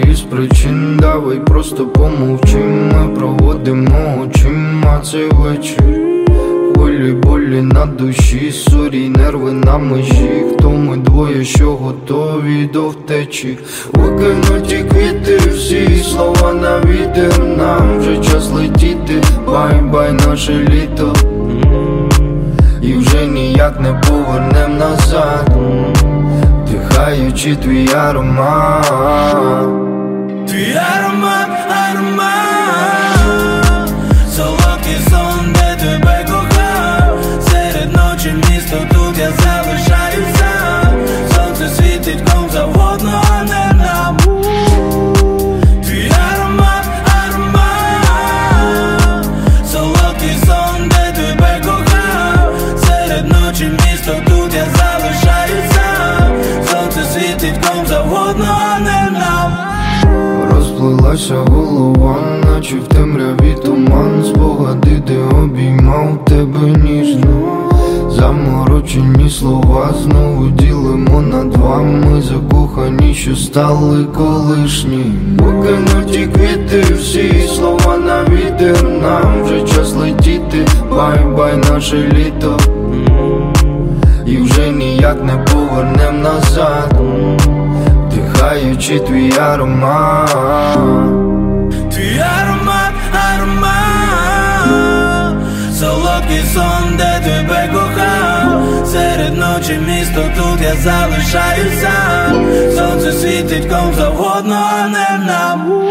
із причин, давай просто помовчим. Ми проводимо очима цей вечір. Хвилі болі на душі, сорі, нерви на межі. Хто ми двоє, що готові до втечі? Викинуті квіти, всі слова на вітер. Нам вже час летіти, бай-бай наше літо. І вже ніяк не повернем назад, вдихаючи твій аромат. Твій аромат, аромат, солодкий сон, де тебе кохав. Серед ночі місто, тут я залишаюся. Сонце світить ком завгодно, а не нам. Твій аромат, аромат, солодкий сон, де тебе кохав. Серед ночі місто, тут я залишаюся. Сонце світить ком завгодно, а не нам. Розплилася голова, наче в темряві туман. Спогади, де обіймав тебе ніжно. Заморочені слова знову ділимо на два. Ми закохані, що стали колишні. Викинуті квіти, всі слова на вітер. Нам вже час летіти, бай-бай наше літо. І вже ніяк не повернем назад, вдихаючи твій аромат. Твій аромат, аромат, солодкий сон, де тебе кохав. Серед ночі місто, тут я залишаюся. Сонце світить ком завгодно, а не нам.